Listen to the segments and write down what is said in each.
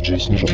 диджей Снежок.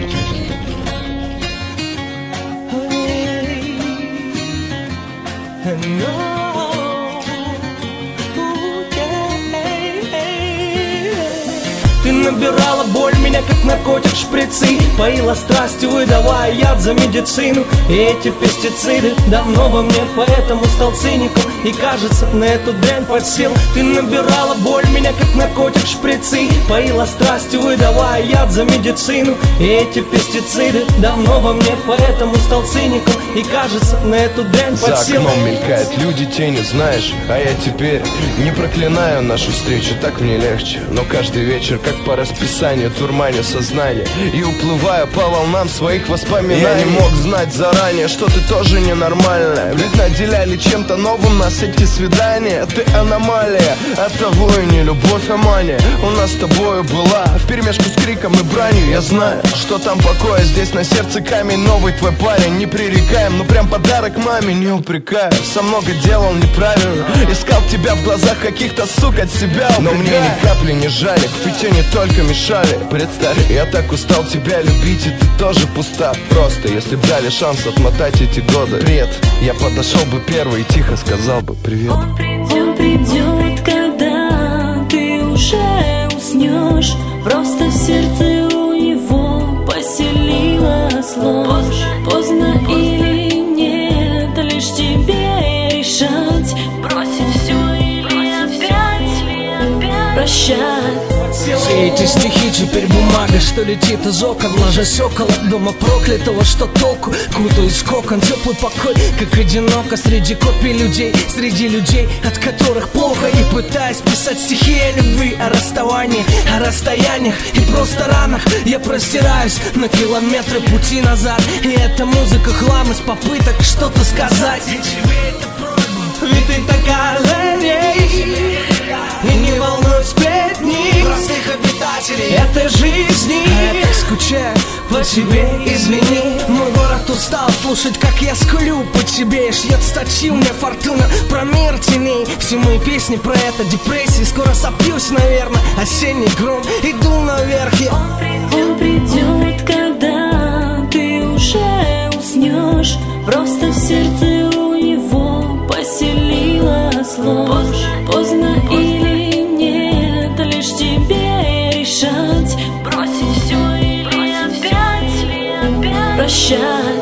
Ты набирала боль меня, как наркотик шприцы, поила страстью, выдавая яд за медицину. И эти пестициды давно во мне, поэтому стал циником. И кажется, на эту дрянь подсел. Ты набирала боль меня, как наркотик шприцы, поила страстью, выдавая яд за медицину. И эти пестициды давно во мне, поэтому стал циником. И кажется, на эту дрянь подсел. За окном мелькают люди, тени, знаешь. А я теперь не проклинаю нашу встречу, так мне легче. Но каждый вечер, как по расписанию, турманю сознание и уплываю по волнам своих воспоминаний. Я не мог знать заранее, что ты тоже ненормальная, ведь наделяли чем-то новым нас эти свидания. Ты аномалия, оттого и не любовь, а мания у нас с тобою была вперемешку с криком и бранью. Я знаю, что там покоя, здесь на сердце камень. Новый твой парень, не пререкаем, ну прям подарок маме, не упрекаю. Сам много делал неправильно, искал тебя в глазах каких-то сук от себя, но мне ни капли не жали, к фите не только мешали. Представь, я так устал тебя любить, и ты тоже пуста. Просто, если б дали шанс отмотать эти годы, привет, я подошел бы первый и тихо сказал бы привет. Он придет, когда ты уже уснешь. Просто в сердце у него поселилась ложь. Поздно или нет, лишь тебе решать, бросить все или опять прощать. Все эти стихи теперь бумага, что летит из окон, ложась около дома проклятого, что толку? Кутаюсь в кокон, теплый покой, как одиноко среди копий людей, среди людей, от которых плохо. И пытаясь писать стихи о любви, о расставании, о расстояниях и просто ранах, я простираюсь на километры пути назад. И эта музыка хлам из попыток что-то сказать. Ведь ты такая лень, и не волнуй сплетни простых обитателей этой жизни. А я так скучаю по тебе, извини. Мой город устал слушать, как я скулю по тебе. Шьет статью мне фортуна про мир теней. Все мои песни про это, депрессии. Скоро сопьюсь, наверное, осенний гром. Иду наверх, Он придет, когда ты уже уснешь. Просто в сердце у него поселилась ложь. Поздно или нет, лишь тебе решать, бросить все или опять прощать.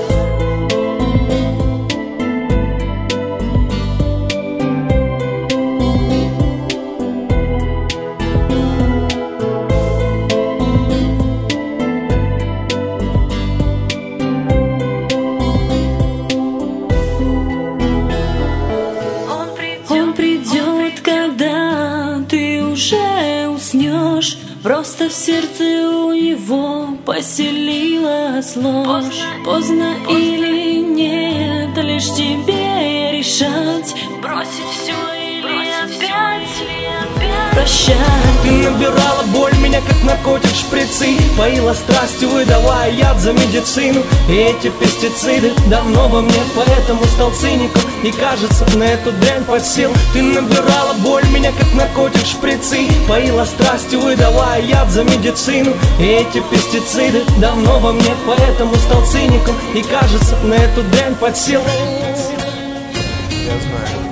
Просто в сердце у него поселилась ложь. Поздно или нет, лишь тебе решать, бросить все или опять прощать. Ты набирала боль меня, как наркотик шприцы, поила страстью, выдавая яд за медицину. И эти пестициды давно во мне, поэтому стал циником. И кажется, на эту дрянь подсел. Ты набирала боль меня, как наркотик шприцы, поила страстью, выдавая яд за медицину. И эти пестициды давно во мне, поэтому стал циником. И кажется, на эту дрянь подсел. Я знаю.